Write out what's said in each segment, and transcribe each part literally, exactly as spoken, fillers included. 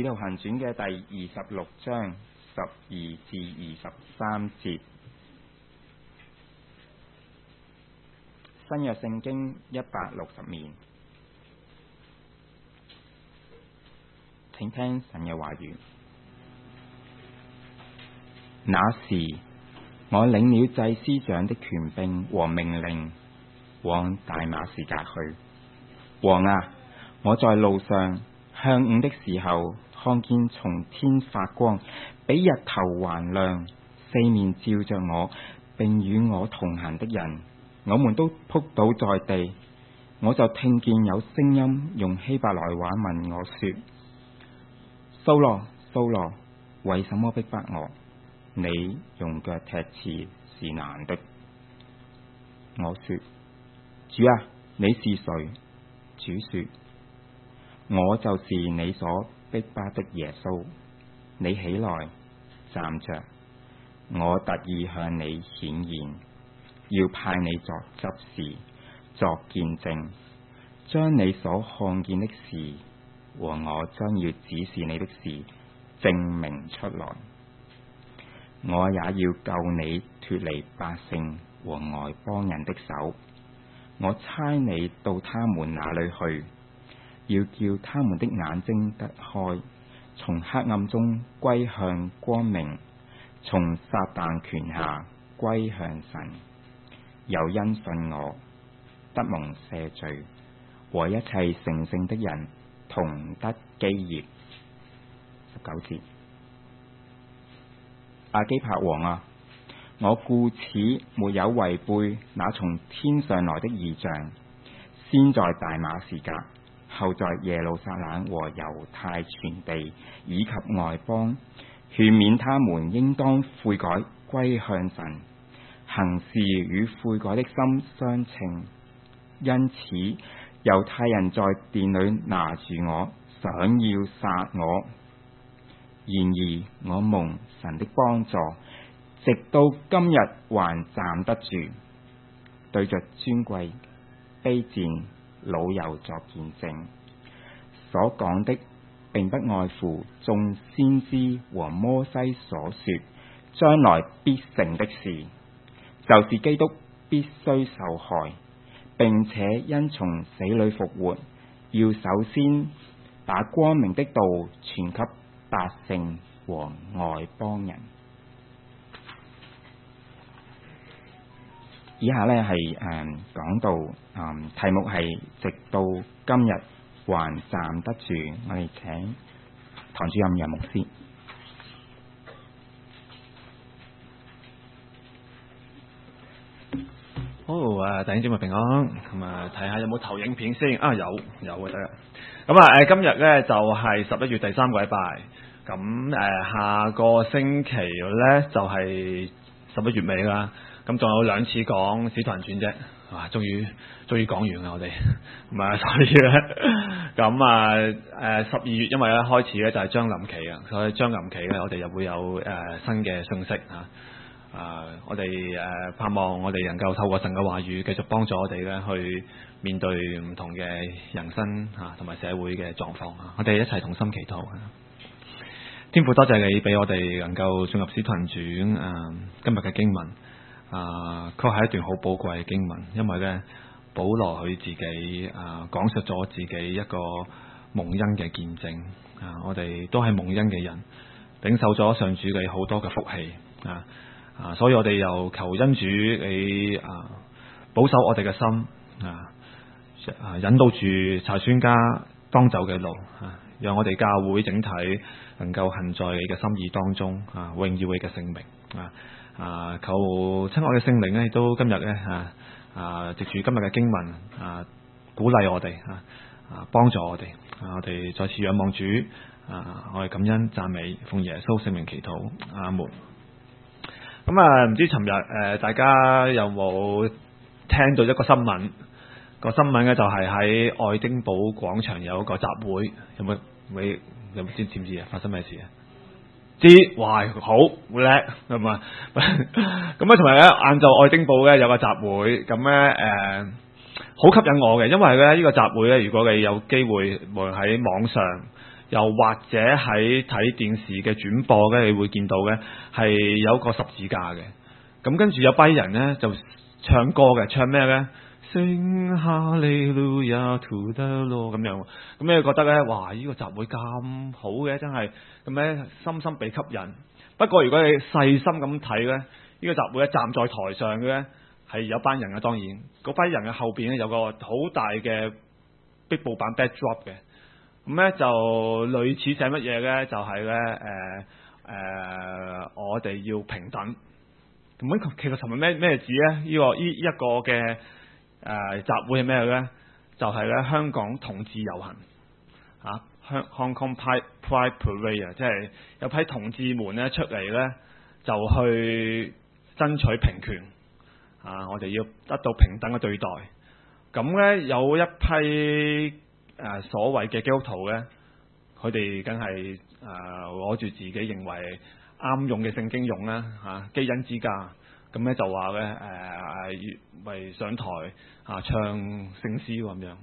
徒行傳嘅第二十六章十二至二十三節。新約聖經一百六十年，請聽神嘅話語。那時，我領了祭司長的權柄和命令，往大馬士革去。王啊，我在路上向午的時候，看見從天發光，比日頭還亮，四面照着我，並與我同行的人，我們都仆倒在地。我就聽見有聲音用希伯來話問我說：掃羅，掃羅，為什麼逼迫我？你用腳踢刺是難的。我說：主啊，你是誰？主說：我就是你所逼迫的耶穌。你起來站着，我特意向你顯現，要派你作執事，作見證，將你所看見的事和我將要指示你的事證明出來。我也要救你脫離百姓和外邦人的手。我差你到他們那裏去，要叫他們的眼睛得開，從黑暗中歸向光明，從撒旦權下歸向神。又因信我，得蒙赦罪，和一切成聖的人同得基業。十九節。亞基帕王啊，我故此沒有違背那從天上來的異象，先在大馬士革，後在耶路撒冷和猶太全地以及外邦，勸勉他們應當悔改歸向神，行事與悔改的心相稱。因此猶太人在殿裏拿住我，想要殺我。然而我蒙神的幫助，直到今日還站得住，對着尊貴卑賤老友作見證。所講的並不外乎眾先知和摩西所說將來必成的事，就是基督必須受害，並且因從死裏復活，要首先把光明的道傳給百姓和外邦人。以下呢係誒講到誒、嗯、題目係直到今日還站得住。我哋請堂主任楊牧師。 好啊，弟兄姊妹平安。咁啊，睇下有冇投影片先啊？有有嘅得。咁啊，誒今日咧就係十一月第三個禮拜。咁誒、呃、下個星期咧就係十一月尾啦。咁仲有兩次講使徒行傳啫，哇！終於終於講完啦，我哋咁啊，所以咧咁啊誒十二月因為咧開始咧就係將臨期啊，所以將臨期咧我哋又會有誒、呃、新嘅信息啊。啊、呃！我哋誒、呃、盼望我哋能夠透過神嘅話語，繼續幫助我哋咧去面對唔同嘅人生嚇同埋社會嘅狀況啊！我哋一齊同心祈禱啊！天父，多謝你俾我哋能夠進入使徒行傳啊！今日嘅經文啊，確係一段好寶貴嘅經文，因為咧保羅佢自己啊講述咗自己一個蒙恩嘅見證啊！我哋都係蒙恩嘅人，領受咗上主嘅好多嘅福氣啊！啊！所以我哋又求恩主你啊，保守我哋嘅心啊，啊引導住查宣家當走嘅路啊，讓我哋教會整體能夠行在你嘅心意當中啊，榮耀你嘅聖名啊啊！求親愛嘅聖靈咧，都今日咧啊啊，藉住今日嘅經文啊，鼓勵我哋啊啊，幫助我哋啊，我哋再次仰望主啊，我哋感恩讚美，奉耶穌聖名祈禱，阿門。咁啊，唔知尋日誒大家有冇聽到一個新聞？個新聞咧就係喺愛丁堡廣場有一個集會，有冇你有冇知知唔知啊？發生咩事啊？知，哇，好叻係嘛？咁啊，同埋咧晏晝愛丁堡咧有個集會，咁咧誒好吸引我嘅，因為咧呢個集會咧，如果你有機會無論喺網上又或者喺睇電視嘅轉播嘅，你會見到嘅係有個十字架嘅。咁跟住有班人呢就唱歌嘅，唱咩呢？聖哈利路亞 to the Lord 咁樣。咁你覺得呢？哇！呢、這個集會咁好嘅，真係咁咧，深深被吸引。不過如果你細心咁睇呢，呢、這個集會咧站在台上嘅呢係有班人嘅，當然嗰班人嘅後邊咧有個好大嘅壁布板 backdrop 嘅。咁咧就類似寫乜嘢咧？就係咧誒誒，我哋要平等。咁其實尋日咩咩字咧？呢、這個呢一、這個嘅誒、呃、集會係咩咧？就係、是、咧香港同志遊行啊，香 Hong Kong Pride Parade 啊，即係有批同志們咧出嚟咧，就去爭取平權啊！我哋要得到平等嘅對待。咁咧有一批。誒、呃、所謂嘅基督徒咧，佢哋梗係誒攞住自己認為啱用嘅聖經用啦嚇，基恩之家咁咧就話咧誒為上台啊唱聖詩咁樣，誒、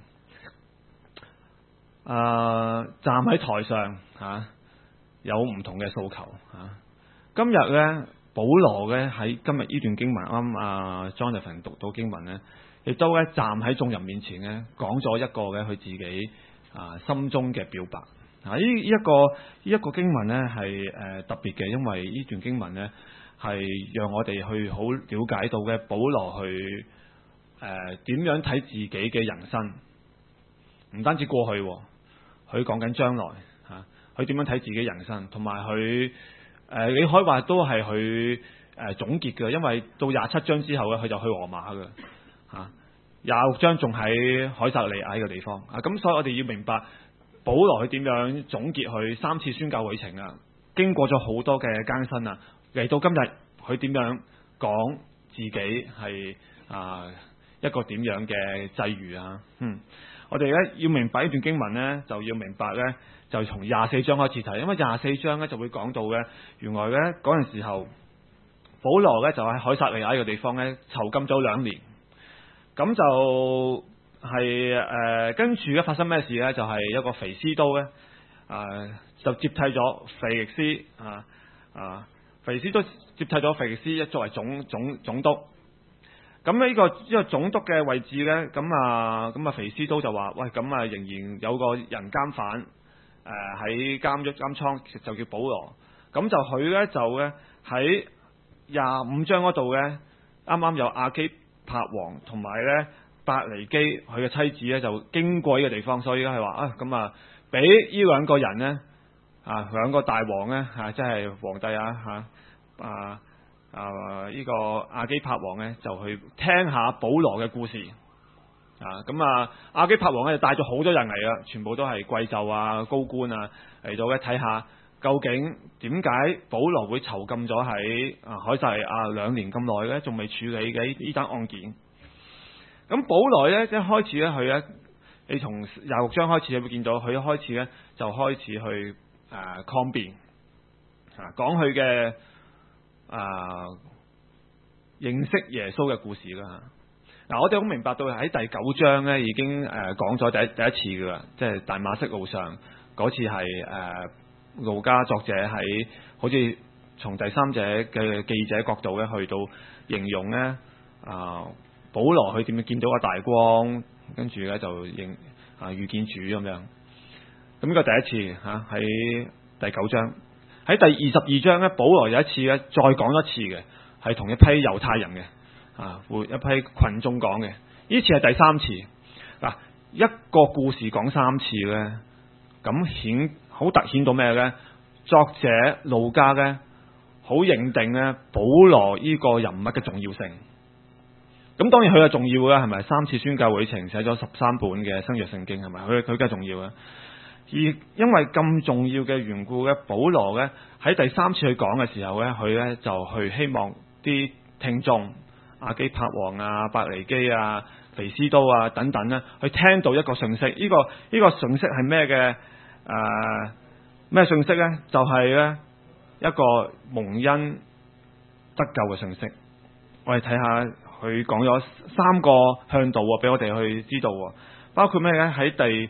呃、站喺台上嚇、啊、有唔同嘅訴求嚇、啊。今日咧保羅咧喺今日呢段經文啱阿 Jonathan 讀到經文咧。亦都咧站喺眾人面前咧，講咗一個嘅佢自己啊心中嘅表白啊！呢呢一個呢一個經文咧係誒特別嘅，因為呢段經文咧係讓我哋去好了解到嘅保羅去誒點樣睇自己嘅人生，唔單止過去，佢講緊將來嚇，佢點樣睇自己人生，同埋佢誒你可以話都係佢誒總結嘅，因為到廿七章之後咧，佢就去羅馬嘅。啊，廿六章仲喺凱撒利亞呢個地方啊，咁所以我哋要明白保羅佢點樣總結佢三次宣教旅程啊，經過咗好多嘅艱辛啊，嚟到今日佢點樣講自己係啊一個點樣嘅際遇啊，嗯，我哋咧要明白呢段經文咧，就要明白咧，就從廿四章開始睇，因為廿四章咧就會講到嘅，原來咧嗰陣時候保羅咧就喺凱撒利亞呢個地方咧囚禁咗兩年。咁就係、是、誒、呃、跟住咧發生咩事咧？就係、是、一個腓斯都咧，啊、呃、就接替咗腓力斯啊啊，腓斯都接替咗腓力斯一作為總總總督。咁呢、這個呢、這個總督嘅位置咧，咁啊咁啊腓斯都就話：喂，咁啊仍然有個人監犯誒喺監獄監倉，就叫保羅。咁就佢咧就咧喺廿五章嗰度咧，啱啱有亞基帕王同埋咧伯尼基佢嘅妻子咧就經過呢個地方，所以咧係話啊咁啊俾呢兩個人咧啊兩個大王咧嚇，即係皇帝啊嚇啊啊呢、這個亞基帕王咧就去聽下保羅嘅故事啊，咁啊亞基帕王咧就帶咗好多人嚟啦，全部都係貴胄啊高官啊嚟到咧睇下究竟點解保羅會囚禁咗喺啊凱撒利亞兩年咁耐咧，仲未處理嘅呢單案件。咁保羅咧一開始咧佢咧，你從廿六章開始你會見到佢一開始咧就開始去誒、呃、抗辯啊，講佢嘅啊認識耶穌嘅故事啦。嗱、啊，我哋好明白到喺第九章咧已經誒、呃、講咗第一第一次噶啦，即係大馬色路上嗰次係誒。呃路加作者喺好似從第三者嘅記者角度咧，去到形容咧啊，保羅佢點樣見到個大光，跟住咧就認啊遇見主咁樣。咁呢個第一次嚇喺、啊、第九章，喺第二十二章咧，保羅有一次咧再講一次嘅，係同一批猶太人嘅啊，會一批群眾講嘅。呢次係第三次嗱、啊，一個故事講三次咧，咁顯。好突顯到咩呢？作者路加呢，好認定呢保羅呢個人物嘅重要性。咁當然佢係重要嘅，係咪？三次宣教旅程寫咗十三本嘅新約聖經，係咪？佢佢梗係重要嘅。而因為咁重要嘅緣故呢，保羅呢喺第三次去講嘅時候呢，佢呢就去希望啲聽眾亞基帕王啊、伯尼基啊、腓斯都啊等等呢，去聽到一個信息。呢、這個呢、這個信息係咩嘅？誒咩信息呢？就係、是、呢一個蒙恩得救嘅信息。我哋睇下佢講咗三個向度俾我哋去知道，包括咩呢？喺第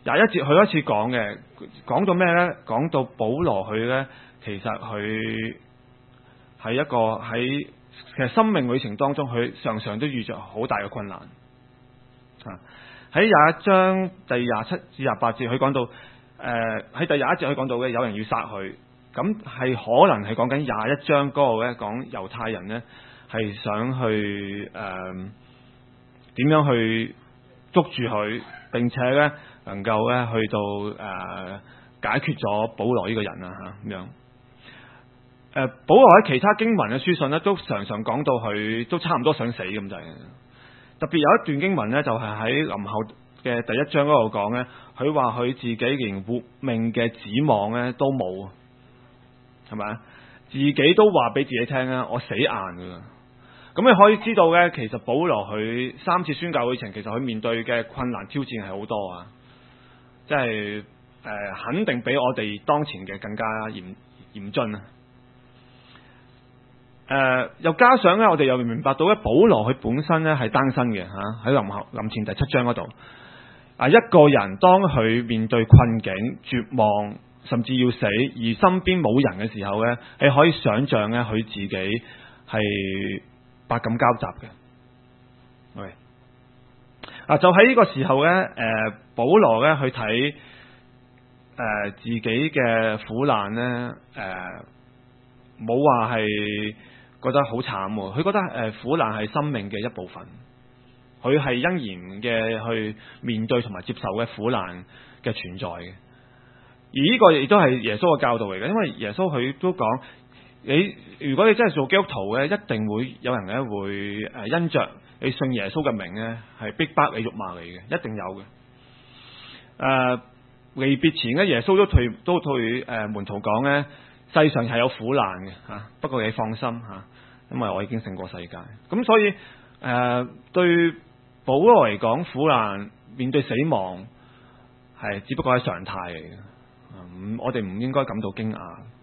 廿一節佢開始講嘅，講到咩呢？講到保羅佢呢，其實佢係一個喺其實生命旅程當中，佢常常都遇着好大嘅困難。啊，喺廿一章第廿七至廿八節，佢講到誒喺第廿一節佢講到嘅有人要殺佢，咁係可能係講緊廿一章嗰個咧講猶太人呢，係想去誒點樣去捉住佢，並且呢能夠咧去到誒、呃、解決咗保羅呢個人啊嚇咁樣。誒保羅喺其他經文嘅書信咧，都常常講到佢都差唔多想死咁滯。特別有一段經文咧，就係喺林後嘅第一章嗰度講咧，佢話佢自己連活命嘅指望咧都冇，係咪啊？自己都話俾自己聽啊，我死硬噶啦。咁你可以知道咧，其實保羅佢三次宣教旅程，其實佢面對嘅困難挑戰係好多啊，即係誒肯定比我哋當前嘅更加嚴嚴峻啊！誒、呃，又加上咧，我哋又明白到咧，保羅佢本身咧係單身嘅吓，喺林後林前第七章嗰度啊，一個人當佢面對困境、絕望，甚至要死，而身邊冇人嘅時候咧，你可以想象咧，佢自己係百感交集嘅。喂，啊，就喺呢個時候咧，誒、呃，保羅咧去睇誒、呃、自己嘅苦難咧，誒、呃，冇話係。覺得好慘，佢覺得誒苦難係生命嘅一部分，佢係欣然嘅去面對同埋接受嘅苦難嘅存在嘅。而呢個亦都係耶穌嘅教導嚟嘅，因為耶穌佢都講，你如果你真係做基督徒嘅，一定會有人咧會誒因着你信耶穌嘅名咧，係逼迫你辱罵你嘅，一定有嘅。誒、呃、離別前咧，耶穌都對都對誒門徒講咧。世上係有苦難嘅吓，不過你放心吓，因為我已經勝過世界。咁所以誒、呃，對保羅嚟講，苦難面對死亡係只不過係常態嚟嘅。嗯，我哋唔應該感到驚訝。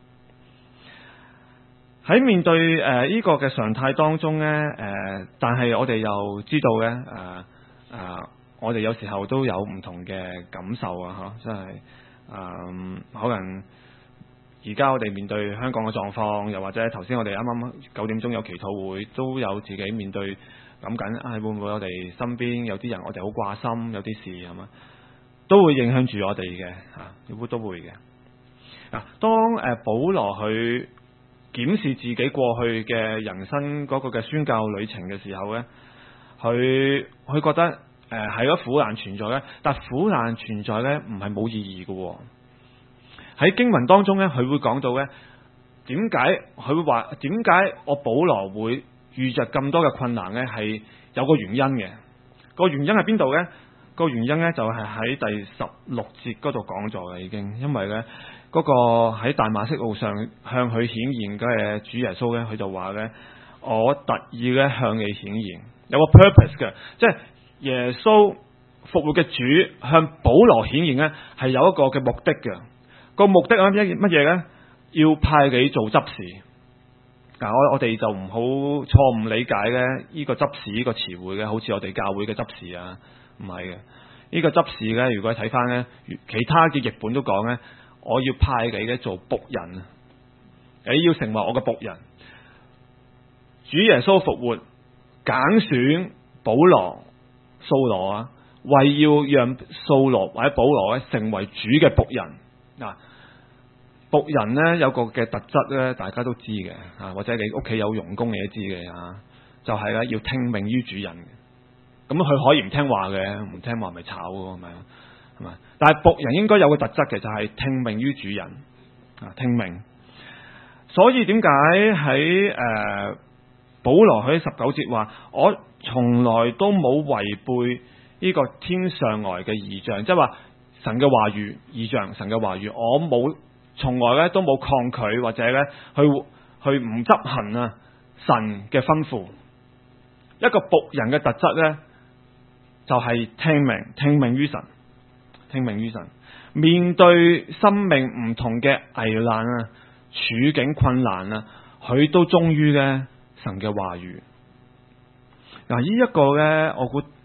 喺面對誒呢、呃這個嘅常態當中咧，誒、呃，但係我哋又知道咧，誒、呃、誒、呃，我哋有時候都有唔同嘅感受啊，吓，即係誒可能。而家我哋面對香港嘅狀況，又或者頭先我哋啱啱九點鐘有祈禱會，都有自己面對諗緊，啊會唔會我哋身邊有啲人我哋好掛心，有啲事係嘛，都會影響住我哋嘅嚇，都都會嘅。嗱，當誒保羅去檢視自己過去嘅人生嗰個嘅宣教旅程嘅時候咧，佢佢覺得誒係個苦難存在咧，但苦難存在咧唔係冇意義嘅喎。喺經文當中咧，佢會講到咧，點解佢會話點解我保羅會遇着咁多嘅困難咧？係有個原因嘅。個原因喺邊度咧？個原因咧就係喺第十六節嗰度講咗嘅已經，因為咧嗰個喺大馬色路上向佢顯現嘅主耶穌咧，佢就話咧，我特意咧向你顯現，有個 purpose 嘅，即係耶穌復活嘅主向保羅顯現咧，係有一個嘅目的嘅。個目的啊，乜乜嘢咧？要派你做執事。嗱，我我哋就唔好錯誤理解咧，呢個執事呢個詞彙嘅，好似我哋教會嘅執事啊，唔係嘅。呢個執事咧，如果睇翻咧，其他嘅譯本都講咧，我要派你咧做僕人，你要成為我嘅僕人。主耶穌復活，揀選保羅、掃羅啊，為要讓掃羅或者保羅咧成為主嘅僕人。嗱，僕人咧有個嘅特質咧，大家都知嘅啊，或者你屋企有傭工你都知嘅啊，就係咧要聽命於主人嘅。咁佢可以唔聽話嘅，唔聽話咪炒咯，係咪？係咪？但係僕人應該有個特質嘅，就係聽命於主人啊，聽命。所以點解喺誒保羅喺十九節話，我從來都冇違背呢個天上來嘅異象，即係話。神嘅話語異象，神嘅話語，我冇從來咧都冇抗拒或者咧去去唔執行啊神嘅吩咐。一個僕人嘅特質咧，就係聽命，聽命於神，聽命於神。面對生命唔同嘅危難啊、處境困難啊，佢都忠於咧神嘅話語。嗱，呢一個咧，我估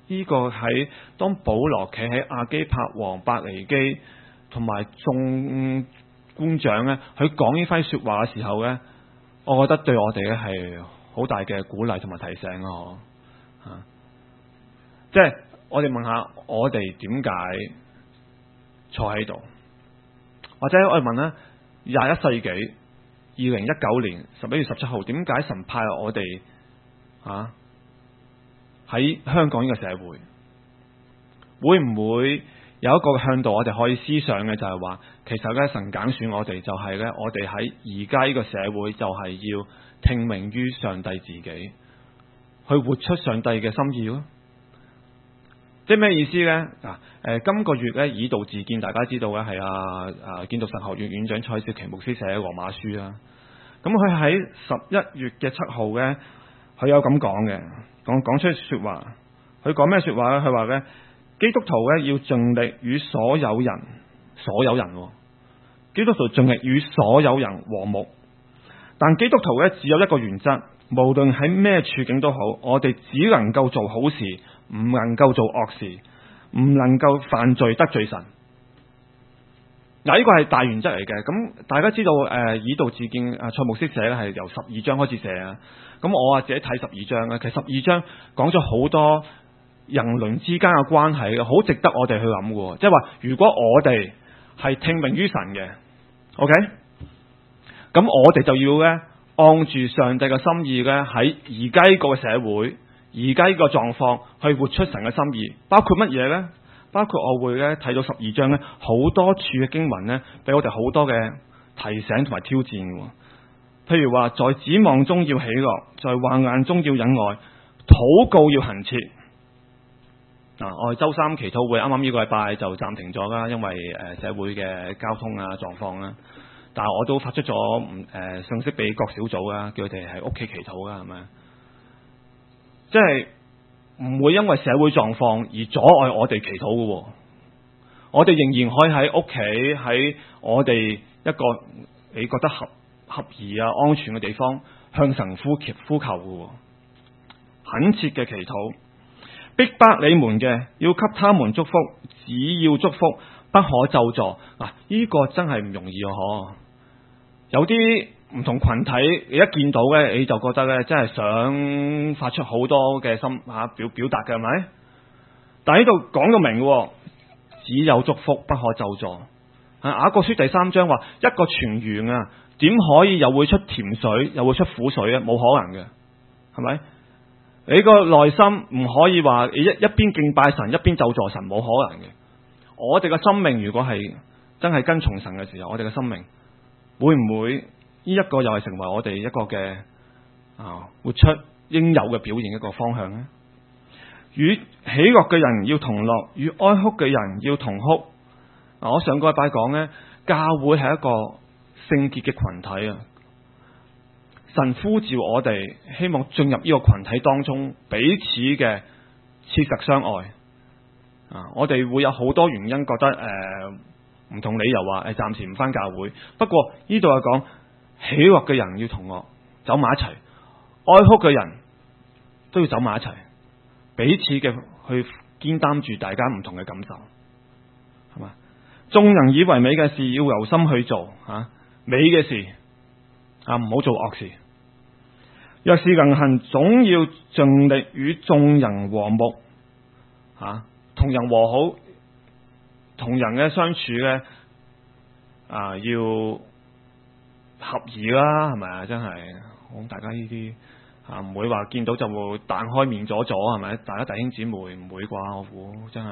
呢個喺當保羅企喺亞基帕王伯尼基同埋眾官長咧，佢講呢番說話嘅時候咧，我覺得對我哋咧係好大嘅鼓勵同埋提醒咯，啊，即係我哋問下我哋點解坐喺度，或者我哋問咧廿一世紀二零一九年十一月十七號，點解神派我哋啊喺香港呢個社會，會唔會有一個向度我哋可以思想嘅，就係話其實咧神揀選我哋就係咧我哋喺而家呢個社會就係要聽命於上帝自己，去活出上帝嘅心意咯。即係咩意思呢？嗱，誒，今個月咧以道自見，大家知道咧係啊啊建道神學院院長蔡少琪牧師寫嘅羅馬書啦。咁佢喺十一月嘅七號咧，佢有咁講嘅，講講出說話。佢講咩說話咧？佢話咧，基督徒咧要盡力與所有人，所有人，基督徒盡力與所有人和睦。但基督徒咧只有一個原則，無論喺咩處境都好，我哋只能夠做好事，唔能夠做惡事，唔能夠犯罪得罪神。嗱，呢個係大原則嚟嘅。咁大家知道，誒、呃，以道自見，阿蔡牧師寫咧係由十二章開始寫啊。咁我啊自己睇十二章啊，其實十二章講咗好多人倫之間嘅關係嘅，好值得我哋去諗嘅。即係話，如果我哋係聽命於神嘅 ，OK，咁我哋就要咧按住上帝嘅心意咧，喺而家呢個社會，而家呢個狀況去活出神嘅心意，包括乜嘢咧？包括我會咧睇到十二章咧，好多處嘅經文咧，俾我哋好多嘅提醒同埋挑戰嘅。譬如話，在指望中要喜樂，在患難中要忍耐，禱告要恆切。嗱、啊，我哋周三祈禱會啱啱呢個禮拜就暫停咗啦，因為誒社會嘅交通啊狀況啦。但係我都發出咗唔誒信息俾各小組啦，叫佢哋喺屋企祈禱啦，係咪？即係。唔會因為社會狀況而阻礙我哋祈禱嘅，我哋仍然可以喺屋企，喺我哋一個你覺得合合宜啊安全嘅地方向神呼祈呼求嘅，懇切嘅祈禱。逼迫你們嘅要給他們祝福，只要祝福，不可咒詛。嗱，呢個真係唔容易啊！嗬，有啲唔同群體，你一見到咧，你就覺得咧，真係想發出好多嘅心吓表表達嘅，係咪？但係呢度講到明，只有祝福，不可咒詛。啊，雅各書第三章話，一個泉源啊，點可以又會出甜水，又會出苦水啊？冇可能嘅，係咪？你個內心唔可以話一一邊敬拜神，一邊咒詛神，冇可能嘅。我哋嘅生命如果係真係跟從神嘅時候，我哋嘅生命會唔會？呢一個又係成為我哋一個嘅啊活出應有嘅表現一個方向咧。與喜樂嘅人要同樂，與哀哭嘅人要同哭。嗱，我上個禮拜講咧，教會係一個聖潔嘅群體啊。神呼召我哋，希望進入呢個群體當中，彼此嘅切實相愛。啊，我哋會有好多原因覺得誒唔、呃、同理由話誒暫時唔返教會。不過呢度係講。喜樂嘅人要同樂走埋一齊，哀哭嘅人都要走埋一齊，彼此嘅去肩擔住大家唔同嘅感受，係嘛？眾人以為美嘅事要留心去做，吓、啊、美嘅事啊，唔好做惡事。若是能行，總要盡力與眾人和睦，吓、啊、同人和好，同人嘅相處咧啊要。合宜啦，係咪啊？真係，咁大家呢啲啊唔會話見到就會彈開面咗咗，係咪？大家弟兄姊妹唔會啩？我估真係。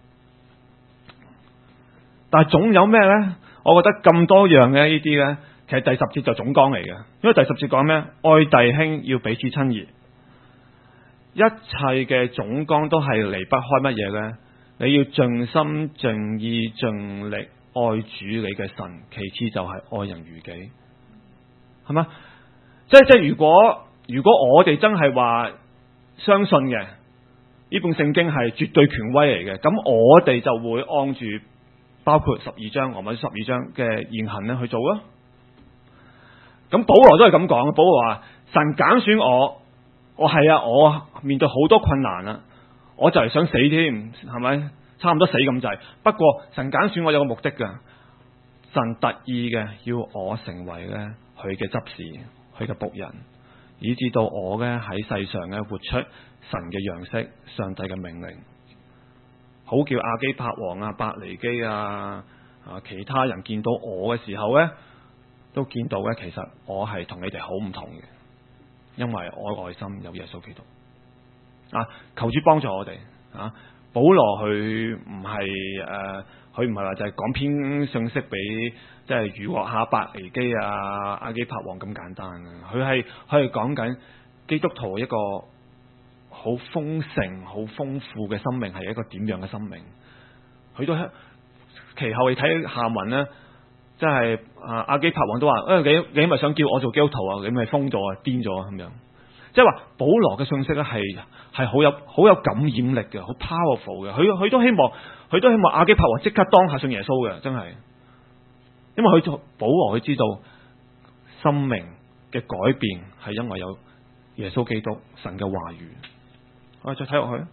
但係總有咩呢？我覺得咁多樣嘅呢啲呢，其實第十節就總綱嚟嘅，因為第十節講咩？愛弟兄要彼此親熱，一切嘅總綱都係離不開乜嘢呢？你要盡心盡意盡力愛主你嘅神，其次就係愛人如己。係嘛？即係即係，如果如果我哋真係話相信嘅呢本聖經係絕對權威嚟嘅，咁我哋就會按住包括十二章，我咪十二章嘅言行咧去做咯。咁保羅都係咁講，保羅話神揀選我，我係啊，我面對好多困難啦， 我就係想死添，係咪？差唔多死咁滯。不過神揀選我有個目的㗎，神特意嘅要我成為咧佢嘅執事，佢嘅僕人，以至到我咧喺世上咧活出神嘅樣式，上帝嘅命令，好叫亞基帕王啊、百尼基啊啊其他人見到我嘅時候咧，都見到咧其實我係同你哋好唔同嘅，因為我內心有耶穌基督啊！求主幫助我哋啊！保羅佢唔係誒，佢唔係話就係講篇信息俾即係娛樂下百尼基啊、亞基帕王咁簡單嘅，佢係佢係講緊基督徒一個好豐盛、好豐富嘅生命係一個點樣嘅生命。佢都其後你睇下文咧，即係啊亞基帕王都話：誒、哎、你你咪想叫我做基督徒啊？你咪瘋咗啊、癲咗啊咁樣。即係話保羅嘅信息咧係係好有好有感染力嘅，好 powerful 嘅。佢佢都希望佢都希望亞基帕王即刻當下信耶穌嘅，真係。因為佢保羅佢知道生命嘅改變係因為有耶穌基督神嘅話語。我哋再睇落去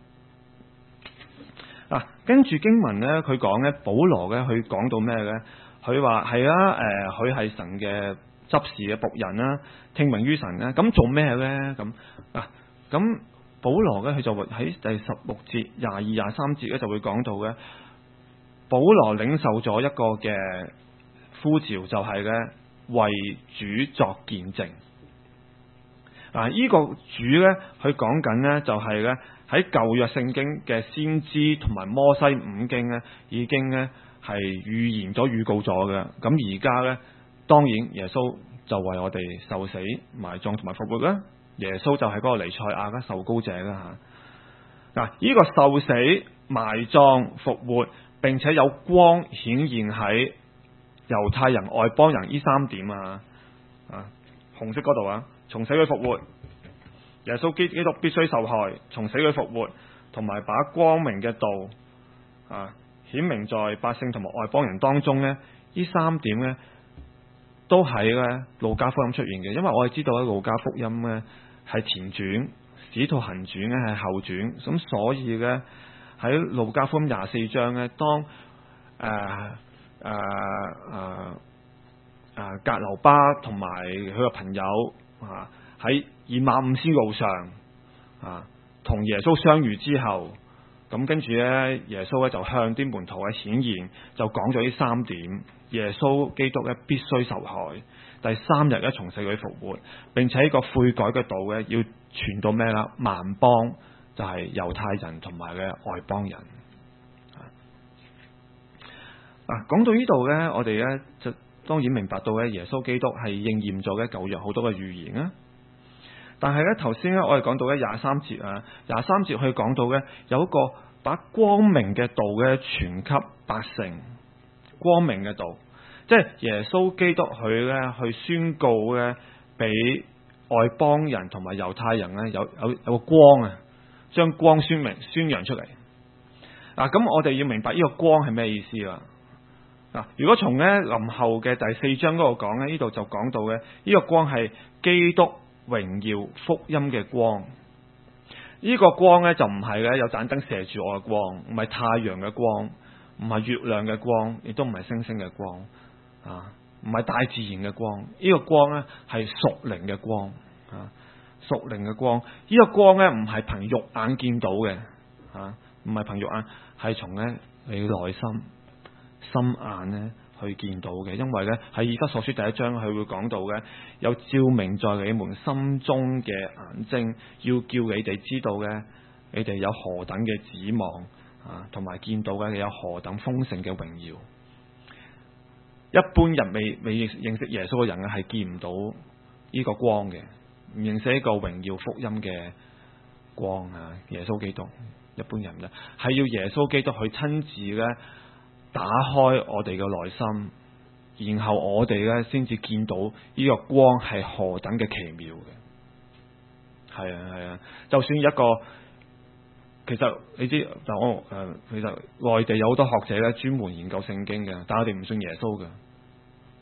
啊，跟住經文咧，佢講咧保羅咧，佢講到咩咧？佢話係啊，誒、呃，佢係神嘅執事嘅僕人啦，聽命於神咧，咁做咩咧？咁啊，咁保羅咧，佢就喺第十六節、廿二、廿三節咧，就會講到嘅。保羅領受咗一個嘅呼召，就係咧為主作見證。嗱，呢個主咧，佢講緊咧，就係咧喺舊約聖經嘅先知同埋摩西五經咧，已經咧係預言咗、預告咗嘅。咁而家咧，當然耶穌就為我哋受死、埋葬同埋復活啦。耶穌就係嗰個彌賽亞嘅受膏者啦吓。嗱，呢個受死、埋葬、復活，並且有光顯現喺猶太人、外邦人呢三點啊，啊，紅色嗰度啊。從死裏復活，耶穌基督必須受害，從死裏復活，同埋把光明嘅道啊顯明在百姓同埋外邦人當中咧，呢三點咧都喺咧路加福音出現嘅。因為我哋知道咧路加福音咧係前傳，使徒行傳咧係後傳，咁所以咧喺路加福音廿四章咧，當誒誒誒誒格留巴同埋佢個朋友。啊！喺以馬忤斯路上啊，同耶穌相遇之後，咁跟住咧，耶穌咧就向啲門徒咧顯現，就講咗呢三點：耶穌基督咧必須受害，第三日咧從死裏復活，並且呢個悔改嘅道咧要傳到咩啦？萬邦就係、是、猶太人同埋嘅外邦人。啊，講到呢度咧，我哋咧就。當然明白到咧，耶穌基督係應驗咗嘅舊約好多嘅預言啊！但係咧，頭先咧我哋講到咧廿三節啊，廿三節佢講到咧有一個把光明嘅道咧傳給百姓，光明嘅道，即係耶穌基督佢咧去宣告咧俾外邦人同埋猶太人咧有有有個光啊，將光宣明宣揚出嚟。嗱，咁我哋要明白呢個光係咩意思啦？嗱，如果從咧林後嘅第四章嗰度講咧，呢度就講到嘅呢個光係基督榮耀福音嘅光。呢個光咧就唔係咧有盞燈射住我嘅光，唔係太陽嘅光，唔係月亮嘅光，亦都唔係星星嘅光啊，唔係大自然嘅光。呢個光咧係屬靈嘅光啊，屬靈嘅光。呢個光咧唔係憑肉眼見到嘅啊，唔係憑肉眼，係從咧你內心。心眼咧去見到嘅，因為咧喺以弗所書第一章佢會講到嘅，有照明在你們心中嘅眼睛，要叫你哋知道嘅，你哋有何等嘅指望啊，同埋見到嘅你有何等豐盛嘅榮耀。一般人未未認識耶穌嘅人咧，係見唔到呢個光嘅，唔認識呢個榮耀福音嘅光啊！耶穌基督，一般人咧係要耶穌基督去親自咧。打開我哋嘅內心，然後我哋咧先至見到呢個光係何等嘅奇妙嘅。係啊係啊，就算一個，其實你知，就我誒，其實內地有好多學者咧專門研究聖經嘅，但係我哋唔信耶穌嘅。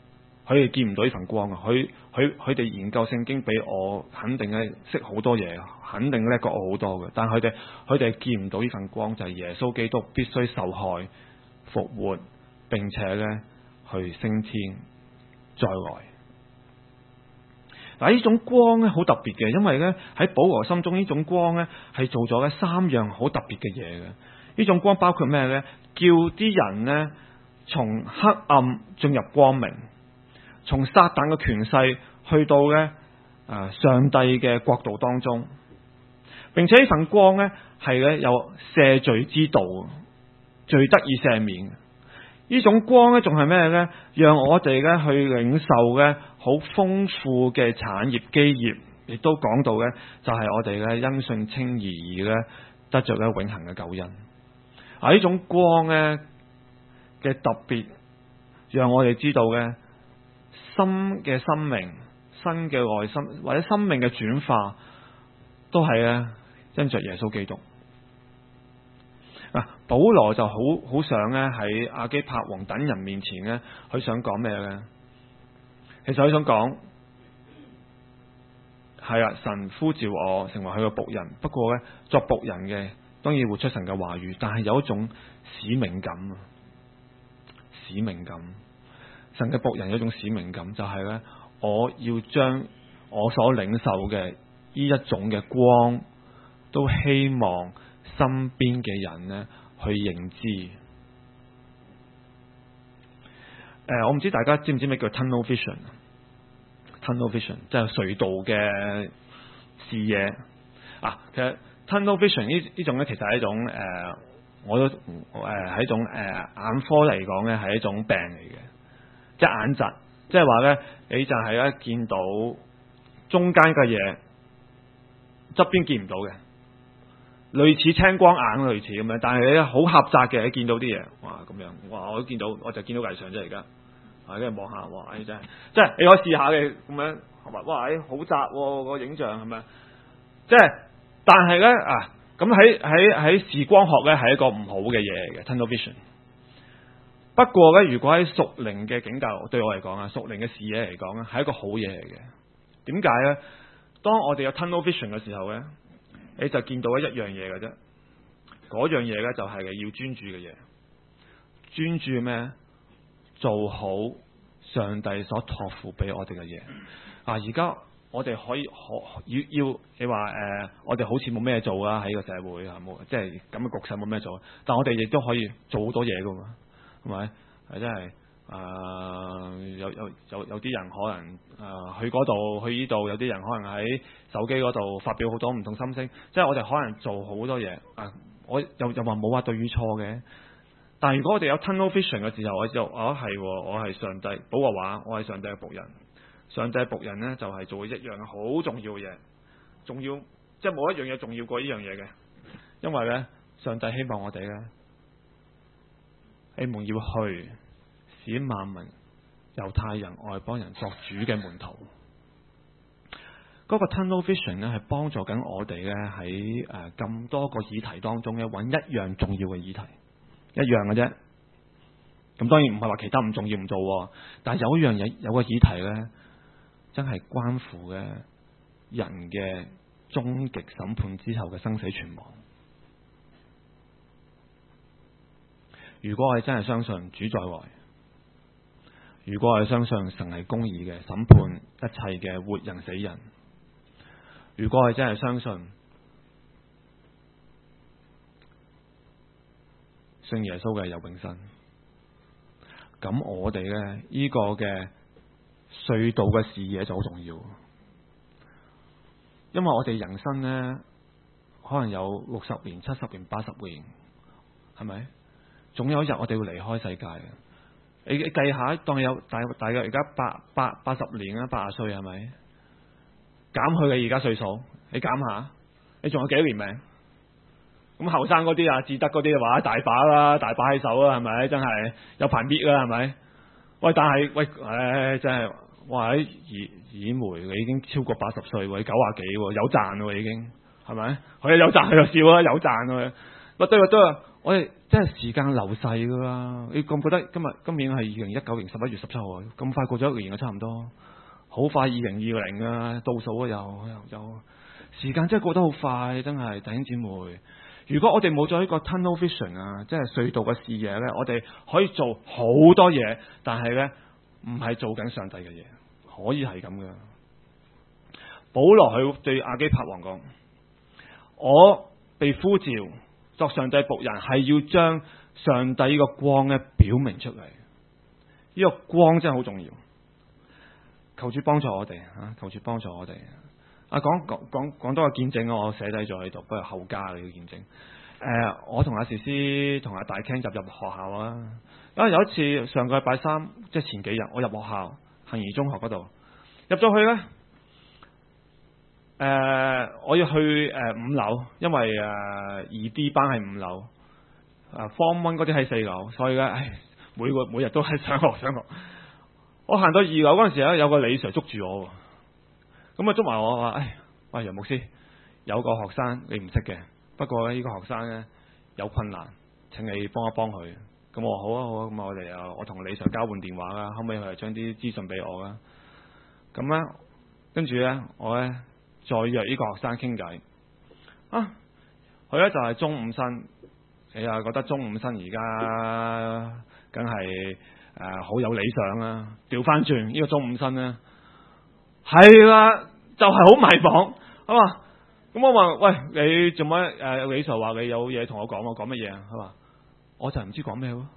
佢哋見唔到呢份光啊！佢佢佢哋研究聖經比我肯定咧識好多嘢，肯定叻過我好多嘅。但係佢哋佢哋見唔到呢份光，就係耶穌基督必須受害、復活，並且咧去升天再來。嗱，呢種光咧好特別嘅，因為咧喺保羅心中呢種光咧係做咗咧三樣好特別嘅嘢嘅。呢種光包括咩咧？叫啲人咧從黑暗進入光明，從撒旦嘅權勢去到咧啊上帝嘅國度當中，並且呢份光咧係咧有赦罪之道，罪得以赦免。呢種光咧仲係咩咧？讓我哋咧去領受咧好豐富嘅產業基業，亦都講到咧就係我哋咧因信稱義而咧得着咧永恆嘅救恩。啊！呢種光咧嘅特別，讓我哋知道咧新嘅生命、新嘅內心或者生命嘅轉化，都係咧因着耶穌基督。嗱，保羅就好好想咧喺亞基帕王等人面前咧，佢想講咩咧？其實佢想講係啊，神呼召我成為佢嘅僕人，不過咧作僕人嘅當然活出神嘅話語，但係有一種使命感啊，使命感。神嘅僕人有一種使命感，就係咧我要將我所領受嘅呢一種嘅光，都希望身邊嘅人呢去認知。誒、呃，我唔知大家知唔知咩叫 tunnel vision？tunnel vision 即係隧道嘅視野啊。其實 tunnel vision 呢呢種咧，其實係一種誒、呃，我都誒係、呃、一種誒、呃、眼科嚟講咧係一種病嚟嘅，即係眼疾，即係話咧你就係咧見到中間嘅嘢，側邊見唔到嘅。類似青光眼類似咁樣，但係咧好狹窄嘅，你見到啲嘢，哇咁樣，哇我都見到，我就見到藝相啫而家，啊跟住望下，哇唉真係，即係你可以試下嘅咁樣，係咪？哇唉好窄喎個影像係咪？即係，但係咧啊，咁喺喺喺視光學咧係一個唔好嘅嘢嚟嘅 tunnel vision。不過咧，如果喺屬靈嘅境界對我嚟講啊，屬靈嘅視野嚟講咧，係一個好嘢嚟嘅。點解咧？當我哋有 tunnel vision 嘅時候咧，你就見到一樣嘢嘅啫，嗰樣嘢咧就係要專注嘅嘢，專注咩？做好上帝所託付俾我哋嘅嘢。啊，而家我哋可以可要要你話誒、呃，我哋好似冇咩做啊，喺個社會啊冇，即係咁嘅局勢冇咩做，但我哋亦都可以做好多嘢噶嘛，係咪？係真係啊，有有有有啲人可能啊、呃、去嗰度去呢度，有啲人可能喺手機嗰度發表好多唔同心聲，即係我哋可能做好多嘢啊！我又又話冇話對與錯嘅，但係如果我哋有 tunnel vision 嘅時候，我就啊係，我係上帝，保羅話我係上帝嘅僕人，上帝嘅僕人呢，就係做一樣好重要嘅嘢，重要即係冇一樣嘢重要過呢樣嘢嘅，因為呢，上帝希望我哋呢，希望要去使萬民、猶太人、外邦人作主嘅門徒。嗰個 tunnel vision 咧係幫助緊我哋咧喺誒咁多個議題當中咧揾一樣重要嘅議題，一樣嘅啫。咁當然唔係話其他唔重要唔做，但係有一樣嘢有個議題咧，真係關乎嘅人嘅終極審判之後嘅生死存亡。如果我哋真係相信主在來，如果我哋相信神係公義嘅審判一切嘅活人死人，如果我哋真係相信信耶穌嘅有永生，咁我哋咧呢個嘅隧道嘅視野就好重要，因為我哋人生咧可能有六十年、七十年、八十年，係咪？總有一日我哋會離開世界嘅。你計下，當有大大約而家八八八十年啦，八十歲係咪？減去你而家歲數，你減下，你仲有幾多年命？咁後生嗰啲啊，志德嗰啲話大把啦，大把喺手啦，係咪？真係有排搣啦，係咪？喂，但係喂，唉，真係，哇！喺以以梅你已經超過八十歲喎，你九廿幾喎，有賺喎已經，係咪？佢有賺佢就笑啦，有賺喎。喂，對對對， 我哋真係時間流逝噶啦，你覺唔覺得今日今年係二零一九年十一月十七號啊？咁快過咗一年啊，差唔多，好快二零二零啊，倒數啊，又又又，時間真係過得好快，真係弟兄姊妹。如果我哋冇咗呢個 tunnel vision 啊，即係隧道嘅視野咧，我哋可以做好多嘢，但係咧唔係做緊上帝嘅嘢，可以係咁嘅。保羅佢對亞基帕王講：我被呼召作上帝僕人，係要將上帝呢個光咧表明出嚟。呢個光真係好重要。求主幫助我哋啊！求主幫助我哋。啊，講講講講多個見證，我寫低咗喺度，不過後加嘅呢個見證。誒、呃，我同阿時思同阿大 Ken 入入學校啊。因為有一次上個禮拜三，即係前幾日，我入學校恆怡中學嗰度入咗去咧。誒、呃，我要去誒、呃、五樓，因為誒二 D 班係五樓，啊 Form One 嗰啲喺四樓，所以咧，唉，每個每日都喺上學上學。我行到二樓嗰陣時咧，有個李 Sir 捉住我。咁啊，捉埋我話，唉，喂，楊牧師，有個學生你唔識嘅，不過咧呢個學生咧有困難，請你幫一幫佢。咁我話好啊好啊，咁我哋啊，我同李 Sir 交換電話啦，後尾佢係將啲資訊俾我啦。咁咧，跟住咧，我咧再約呢個學生傾偈。啊，佢咧就係中五生，你又覺得中五生而家梗係誒好有理想啦。調翻轉呢個中五生咧。係啦，就係、是、好迷茫，係嘛？咁我問，喂，你做乜？誒，李 Sir 話你有嘢同我講，我講乜嘢啊？係嘛？我就唔知講咩咯，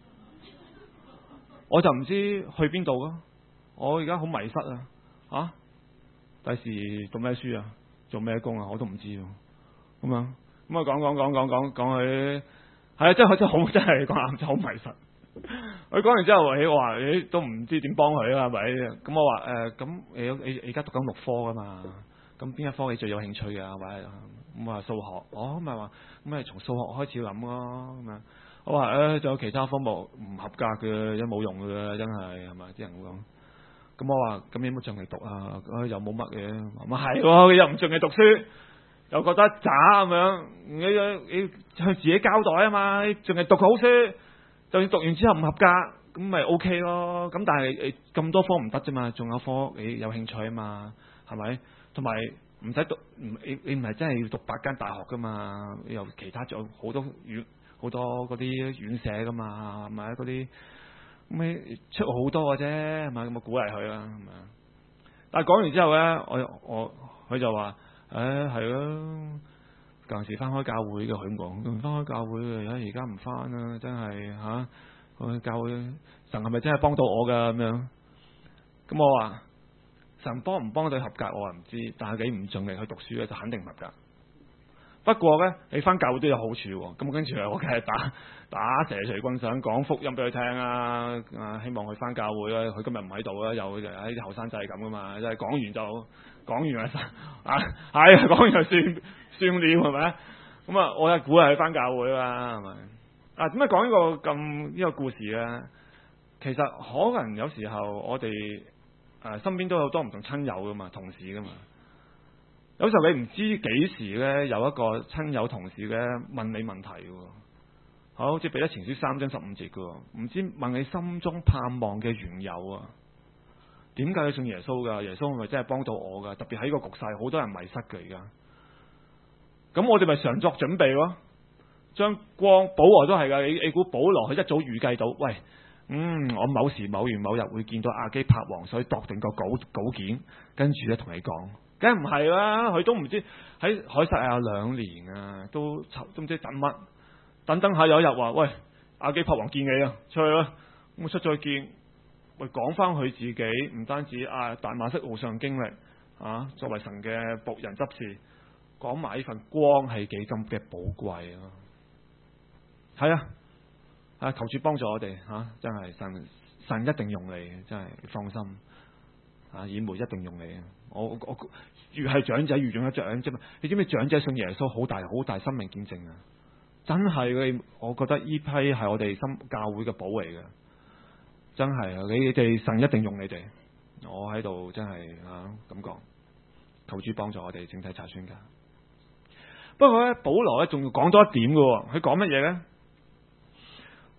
我就唔知去邊度咯。我而家好迷失啊！啊，第時讀咩書啊？做咩工啊？我都唔知。咁樣咁啊，講講講講講講佢，係啊，真係真係好，真係講啱，真係好迷失。佢講完之後，我話你都唔知點幫佢啊，係咪？咁我話誒，咁、呃、你你你而家讀緊六科噶嘛？咁邊一科你最有興趣嘅？或者咁話數學，哦，咪話咁咪從數學開始諗咯。咁樣我話誒，仲、呃、有其他科目唔合格嘅，真冇用嘅，真係係咪？啲人會講。咁我話咁你有冇盡力讀啊？又冇乜嘅，咪係喎，又唔盡力讀書，又覺得渣咁樣，你你，你向自己交代啊嘛，你盡力讀好書。就算讀完之後唔合格，咁咪 O K 咯。咁但係你咁多科唔得啫嘛，仲有科你有興趣啊嘛，係咪？同埋唔使讀，唔你你唔係真係要讀八間大學噶嘛？你有其他仲有好多院好多嗰啲院舍噶嘛，係咪？嗰啲咁你出好多嘅啫，係咪？咁我鼓勵佢啦，係咪？但係講完之後咧，我我佢就話，誒係咯。舊時翻開教會嘅，佢咁講，翻開教會嘅，而家唔翻啦，真係吓，我、啊、教會神係咪真係幫到我噶咁樣？咁我話神幫唔幫到合格，我話唔知，但係你唔盡力去讀書咧，就肯定唔合格。不過咧，你翻教會都有好處，咁跟住我梗係打打蛇隨棍上，講福音俾佢聽啊！啊，希望佢翻教會啦。佢今日唔喺度啦，又喺啲後生仔係咁噶嘛，即係講完就講完啊，啊係啊，講完就算算了係咪？咁啊，我係鼓勵佢翻教會啦，係咪？啊，點解講呢個咁呢個故事咧？其實可能有時候我哋誒身邊都有好多唔同親友噶嘛，同事噶嘛。有時候你唔知幾時咧有一個親友同事咧問你問題嘅，好似彼得前書三章十五節嘅，唔知問你心中盼望嘅緣由啊？點解你信耶穌噶？耶穌係咪真係幫到我噶？特別喺個局勢，好多人迷失嘅而家。咁我哋咪常作準備咯，將光保羅都係噶。你你估保羅佢一早預計到，喂，嗯，我某時某月某日會見到亞基帕王，所以度定個稿稿件，跟住咧同你講。梗係唔係啦，佢都唔知喺凱撒亞有兩年啊，都都唔知等乜，等等下有一日話，喂，亞基帕王見你啊，出去啦，咁我出咗去見，喂，講翻佢自己，唔單止啊大馬色路上經歷啊，作為神嘅僕人執事，講埋呢份光係幾咁嘅寶貴啊，係啊，啊求主幫助我哋吓、啊，真係神神一定用你，真係放心，啊以梅一定用你。我我越係長者越中一長啫嘛，你知唔知長者信耶穌好大好大生命見證啊？真係嘅，我覺得呢批係我哋心教會嘅寶嚟嘅，真係啊！你哋神一定用你哋，我喺度真係啊咁講，求主幫助我哋整體查宣噶。不過咧，保羅咧仲要講多一點嘅，佢講乜嘢咧？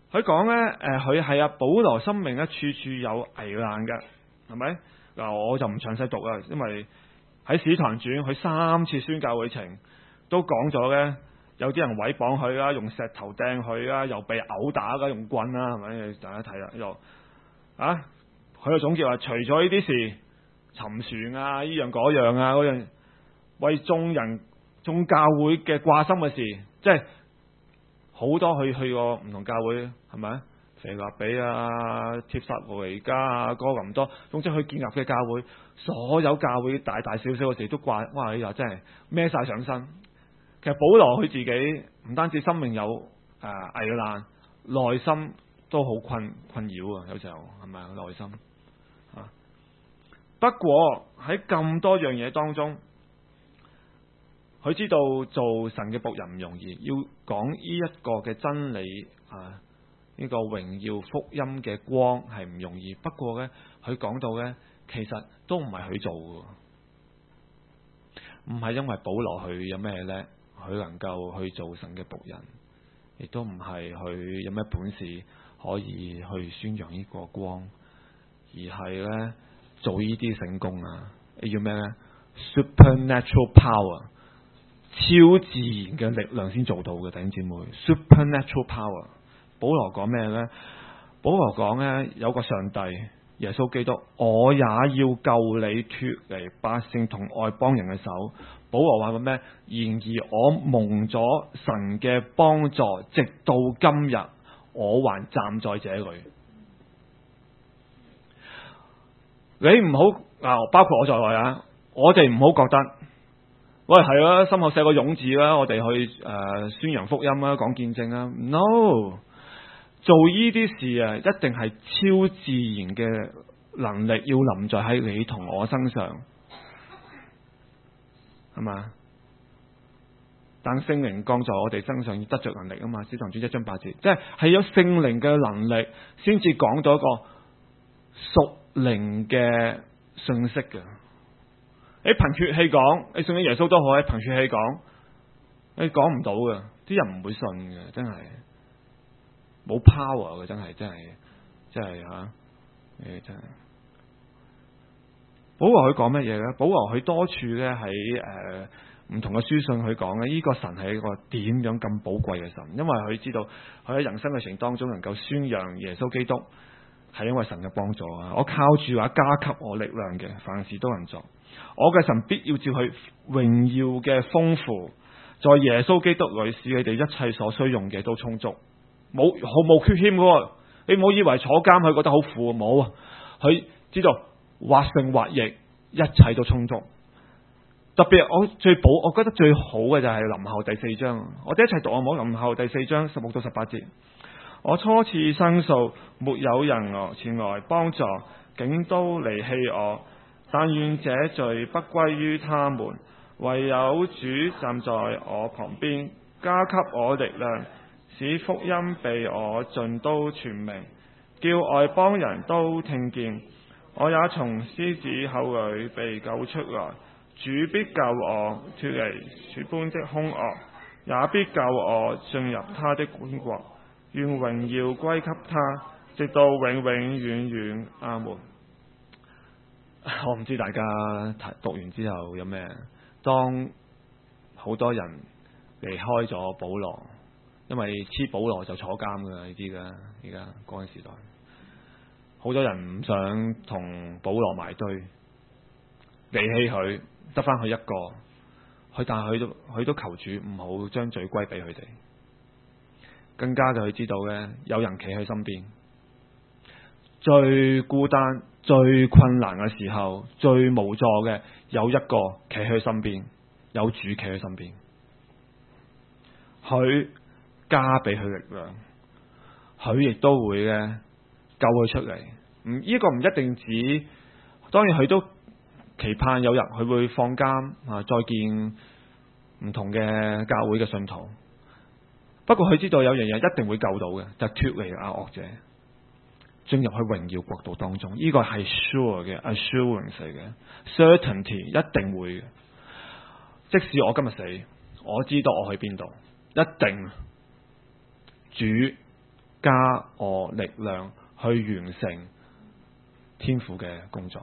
佢講呢，誒佢係啊，保羅生命咧處處有危難嘅，係咪？嗱，我就唔詳細讀啦，因為喺使徒行傳佢三次宣教會程都講咗呢，有啲人毀謗佢啦，用石頭掟佢啦，又被毆打啦，用棍啦，係咪？大家睇啦，又啊，佢嘅總結話，除咗呢啲事，沉船啊，呢樣嗰樣啊，嗰樣為眾人眾教會嘅掛心嘅事，即係好多去去過唔同教會，係咪？腓立比啊、帖撒羅尼迦啊、哥林多，總之佢建立嘅教會，所有教會大大小小嘅事都掛，哇！又真係孭晒上身。其實保羅佢自己唔單止生命有誒、呃、危難，內心都好困困擾啊！有時候係咪啊？內心啊。不過喺咁多樣嘢當中，佢知道做神嘅僕人唔容易，要講呢一個嘅真理啊。呢個榮耀福音嘅光係唔容易，不過呢，佢講到呢，其實都唔係佢做嘅，唔係因為保羅佢有咩叻，佢能夠去做神嘅僕人，亦都唔係佢有咩本事可以去宣揚呢個光，而係呢，做呢啲聖工啊，你叫咩呢？ Supernatural power， 超自然嘅力量先做到嘅，弟兄姊妹。Supernatural power。保羅講咩呢？保羅講呢，有個上帝耶穌基督，我也要救你脫離百姓同外邦人嘅手。保羅話過咩？然而我蒙咗神嘅幫助，直到今日我還站在這裏。你唔好啊，包括我在內啊，我哋唔好覺得，喂係啊，心口寫個勇字啦，我哋去誒、呃、宣揚福音啦，講見證啦 ，no。做呢啲事啊，一定係超自然嘅能力要臨在喺你同我身上，係嘛？但聖靈降在我哋身上，要得着能力啊嘛。使徒行傳一章八節，即係係有聖靈嘅能力，先至講到一個屬靈嘅信息嘅。你憑血氣講，你信咗耶穌都好，你憑血氣講，你講唔到嘅，啲人唔會信嘅，真係。冇 power 嘅，真係真係真係吓，誒真係。保羅佢講乜嘢咧？保羅佢多處咧喺誒唔同嘅書信佢講咧，呢個神係一個點樣咁寶貴嘅神，因為佢知道佢喺人生嘅程當中能夠宣揚耶穌基督，係因為神嘅幫助啊！我靠住話加給我力量嘅，凡事都能做。我嘅神必要照佢榮耀嘅豐富，在耶穌基督裏使佢哋一切所需用嘅都充足。冇毫無缺欠嘅，你唔好以為坐監佢覺得好苦，冇啊！佢知道或勝或逆，一切都充足。特別我最寶，我覺得最好嘅就係林後第四章，我哋一齊讀好唔好？林後第四章十六到十八節。我初次申訴，沒有人前來幫助，竟都離棄我。但願這罪不歸於他們，唯有主站在我旁邊，加給我力量，使福音被我盡都傳明，叫外邦人都聽見。我也從獅子口裏被救出來，主必救我脫離諸般的兇惡，也必救我進入他的本國。願榮耀歸給他，直到永永遠遠。阿門。我唔知大家讀完之後有咩？當好多人離開咗保羅，因為黐保羅就坐監噶，你知噶。而家嗰陣時代，好多人唔想同保羅埋堆，離棄佢，得翻佢一個。佢但係佢都佢都求主唔好將罪歸俾佢哋，更加就佢知道咧，有人企喺身邊，最孤單、最困難嘅時候、最無助嘅，有一個企喺身邊，有主企喺身邊，佢加俾佢力量，佢亦都會咧救佢出嚟。唔，呢個唔一定指，當然佢都期盼有日佢會放監啊，再見唔同嘅教會嘅信徒。不過佢知道有樣嘢一定會救到嘅，就脫離啊惡者，進入去榮耀國度當中。呢個係 sure 嘅 assurance 嚟嘅 certainty， 一定會嘅。即使我今日死，我知道我去邊度，一定主加我力量去完成天父嘅工作。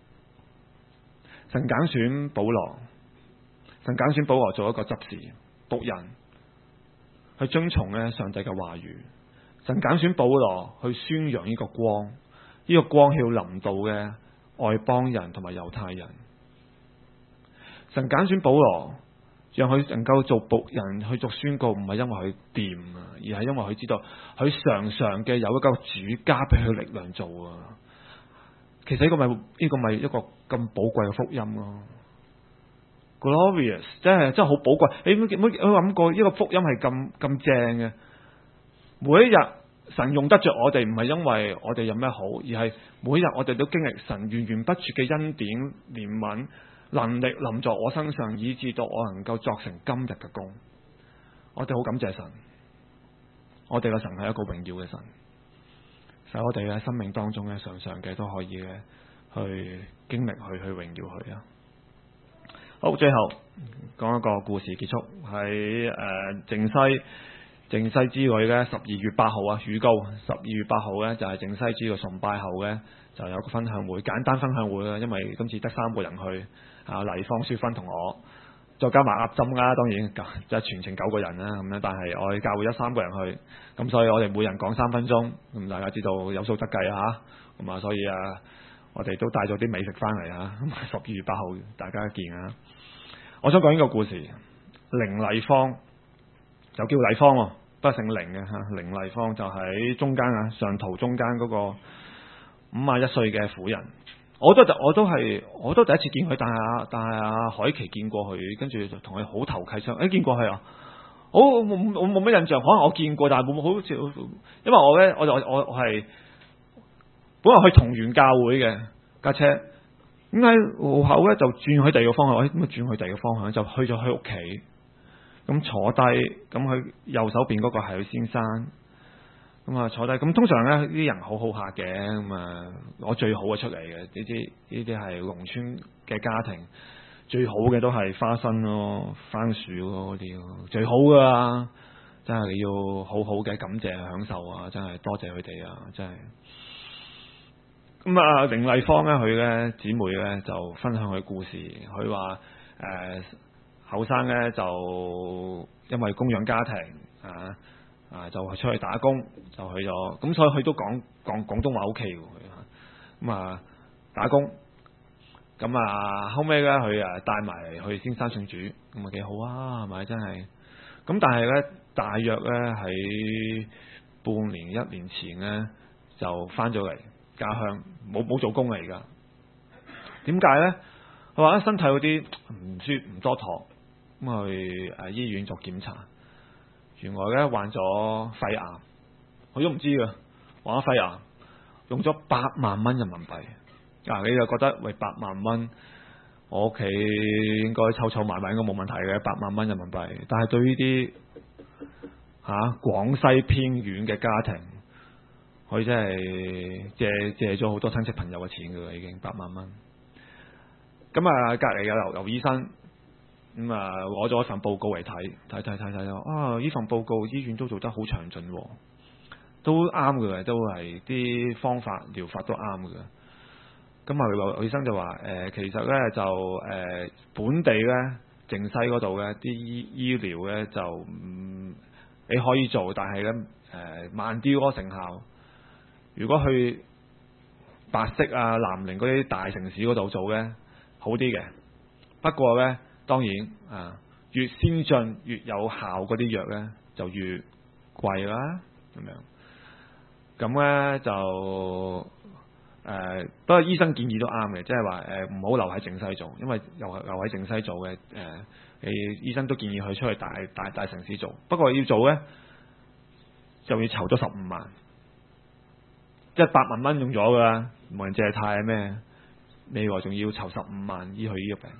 神揀選保羅，神揀選保羅做一個執事僕人，去遵從咧上帝嘅話語。神揀選保羅去宣揚呢個光，呢、這個光要臨到嘅外邦人同埋猶太人。神揀選保羅，讓佢能夠做僕人去做宣告，唔係因為佢掂啊，而係因為佢知道佢常常嘅有一個主加俾佢力量做啊。其實呢個咪呢、這個咪一個咁寶貴嘅福音咯。Glorious， 真係真係好寶貴。你有冇諗過呢個福音係咁咁正嘅？每一日神用得着我哋，唔係因為我哋有咩好，而係每一日我哋都經歷神源源不絕嘅恩典、憐憫、能力臨在我身上，以致到我能夠作成今日嘅工。我哋好感謝神，我哋嘅神係一個榮耀嘅神，使我哋嘅生命當中咧，常常嘅都可以咧去經歷去去榮耀佢啊！好，最後講一個故事結束喺誒靜西靜西之旅咧，十二月八號啊，預告十二月八號咧就係靜西之旅崇拜後咧就有個分享會，簡單分享會啦，因為今次得三個人去啊，黎芳、書芬同我，再加埋阿針啦，當然即係全程九個人啦咁樣，但係我哋教會得三個人去，咁所以我哋每人講三分鐘，咁大家知道有數得計啊，咁啊所以啊我哋都帶咗啲美食翻嚟啊，十二月八號大家見啊！我想講呢個故事，凌麗芳就叫麗芳，不過姓凌嘅吓，凌麗芳就喺中間啊，上圖中間嗰個五十一歲嘅婦人，我都我都係我都第一次見佢，但係啊但係啊海琪見過佢，跟住就同佢好投契上，誒、欸、見過佢啊，我我冇乜印象，可能我見過，但係冇好似，因為我咧我就我我我係本來去同源教會嘅架車。咁喺路口咧就轉去第二個方向，我咁啊轉去第二個方向就去咗佢屋企，咁坐低，咁佢右手邊嗰個係佢先生，咁啊坐低，咁通常咧啲人好好客嘅，咁啊攞最好嘅出嚟嘅，呢啲呢啲係農村嘅家庭，最好嘅都係花生咯、番薯咯嗰啲咯，最好噶啦，真係你要好好嘅感謝享受啊，真係多謝佢哋啊，真係。咁啊，凌麗芳咧，佢咧姊妹咧就分享佢故事。佢話誒後生咧就因為供養家庭啊啊，就出去打工，就去咗。咁所以佢都講講廣東話 O K 嘅。咁啊打工，咁啊後尾咧佢啊帶埋去先生信主，咁啊幾好啊，係咪真係？咁但係咧，大約咧喺半年一年前咧就翻咗嚟。家鄉冇冇做工嚟噶？點解咧？佢話身體有啲唔舒唔多妥，咁去誒醫院做檢查，原來咧患咗肺癌，佢都唔知噶，患咗肺癌，用咗八萬蚊人民幣。嗱、啊，你就覺得喂八萬蚊，我屋企應該湊湊埋埋應該冇問題嘅，八萬蚊人民幣。但係對於啲吓廣西偏遠嘅家庭，佢真係借借咗好多親戚朋友嘅錢噶啦，已經八萬蚊。咁啊，隔籬有劉劉醫生，咁啊攞咗一份報告嚟睇，睇睇睇睇咯。啊，呢份報告醫院都做得好詳盡，都啱嘅，都係啲方法療法都啱嘅。咁啊，劉醫生就話：誒、呃，其實咧就誒、呃、本地咧靜西嗰度嘅啲醫醫療咧就唔、嗯、你可以做，但係咧誒慢啲嗰個成效。如果去白色啊、南寧嗰啲大城市嗰度做咧，好啲嘅。不過咧，當然啊，越先進越有效嗰啲藥咧，就越貴啦。咁樣，咁咧就誒、呃，不過醫生建議都啱嘅，即係話誒唔好留喺靜西做，因為留留喺靜西做嘅誒，你、呃、醫生都建議佢出去大大大城市做。不過要做咧，就要籌咗十五萬。即係八萬蚊用咗噶啦，冇人借貸咩？你話仲要籌十五萬醫佢呢個病？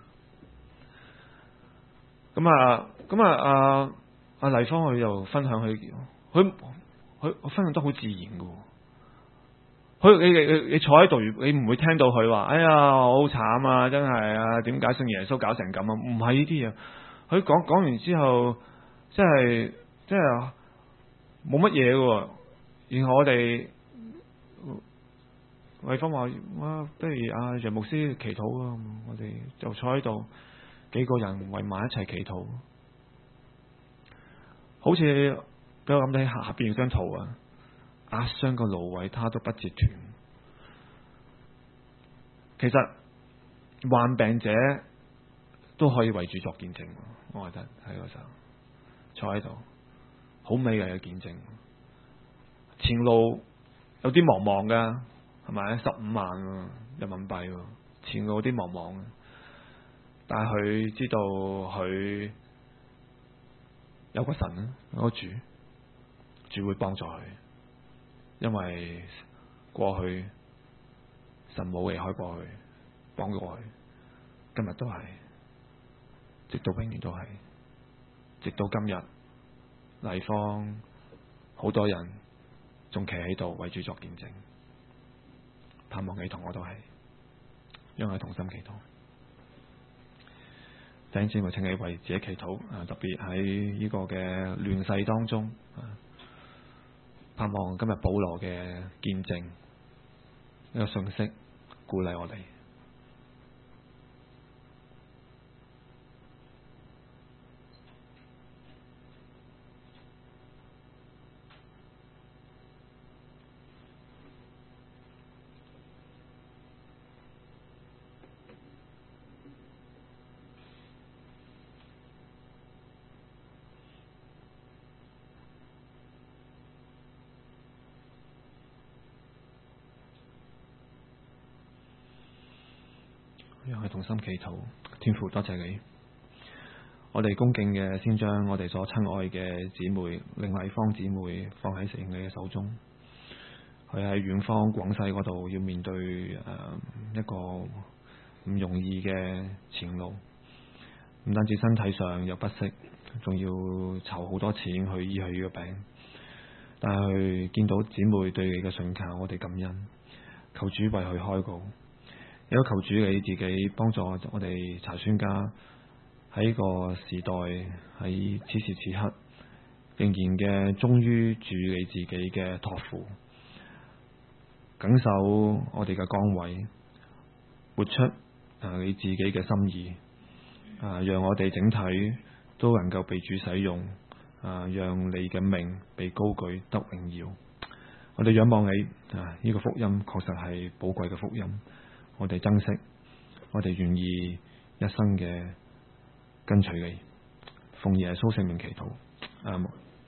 咁啊，咁啊，阿阿麗芳佢又分享佢，佢佢分享得好自然噶。佢你你你坐喺度，你唔會聽到佢話：哎呀，我好慘啊！真係啊，點解信耶穌搞成咁啊？唔係呢啲嘢。佢講講完之後，即係即係冇乜嘢噶。 然後我哋慧芳話：哇，不如阿楊牧師祈禱啊！我哋就坐喺度，幾個人圍埋一齊祈禱，好似俾我諗起下下邊張圖啊，壓傷個蘆葦，它都不折斷。其實患病者都可以為主作見證，我覺得喺嗰時候坐喺度，好美麗嘅見證。前路有啲茫茫噶，係咪？十五萬人民幣，前路有啲茫茫，但係佢知道佢有個神啊，有個主，主會幫助佢，因為過去神冇離開過佢，幫過佢，今日都係，直到永遠都係，直到今日，麗芳好多人仲企喺度為主作見證，盼望你同我都係，讓我同心祈禱。弟兄姊妹，請你為自己祈禱啊！特別喺呢個嘅亂世當中啊，盼望今日保羅嘅見證呢個信息鼓勵我哋。讓我同心祈禱，天父多謝你，我哋恭敬嘅先將我哋所親愛嘅姊妹令麗芳姊妹放喺聖你嘅手中。佢喺遠方廣西嗰度要面對誒、呃、一個唔容易嘅前路，唔單止身體上有不適，仲要籌好多錢去醫佢呢個病。但係佢見到姊妹對你嘅信靠，我哋感恩，求主為佢開告。亦都求主你自己幫助我哋查宣家喺呢個時代，喺此時此刻仍然嘅忠於主你自己嘅託付，謹守我哋嘅崗位，活出啊你自己嘅心意啊，讓我哋整體都能夠被主使用啊，讓你嘅名被高舉得榮耀。我哋仰望你啊，呢個福音確實係寶貴嘅福音。我哋珍惜，我哋願意一生嘅跟隨你，奉耶穌聖名祈禱，阿門。